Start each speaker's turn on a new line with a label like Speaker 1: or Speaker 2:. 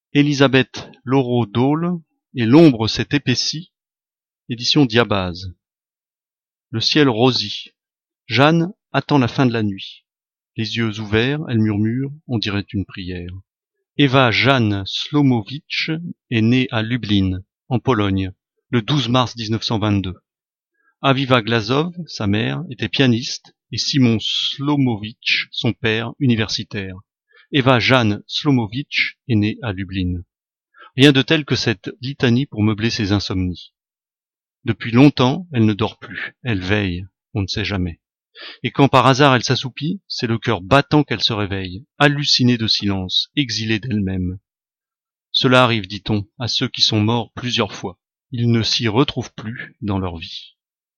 Speaker 1: Élisabeth Laureau Dole et l'ombre s'est épaissie, édition Diabase. Le ciel rosit. Jeanne attend la fin de la nuit. Les yeux ouverts, elle murmure, on dirait une prière. Eva Jeanne Slomowicz est née à Lublin, en Pologne, le 12 mars 1922. Aviva Glazov, sa mère, était pianiste, et Simon Slomowicz, son père, universitaire. Eva Jeanne Slomowicz est née à Lublin. Rien de tel que cette litanie pour meubler ses insomnies. Depuis longtemps, elle ne dort plus, elle veille, on ne sait jamais. Et quand par hasard elle s'assoupit, c'est le cœur battant qu'elle se réveille, hallucinée de silence, exilée d'elle-même. Cela arrive, dit-on, à ceux qui sont morts plusieurs fois. Ils ne s'y retrouvent plus dans leur vie.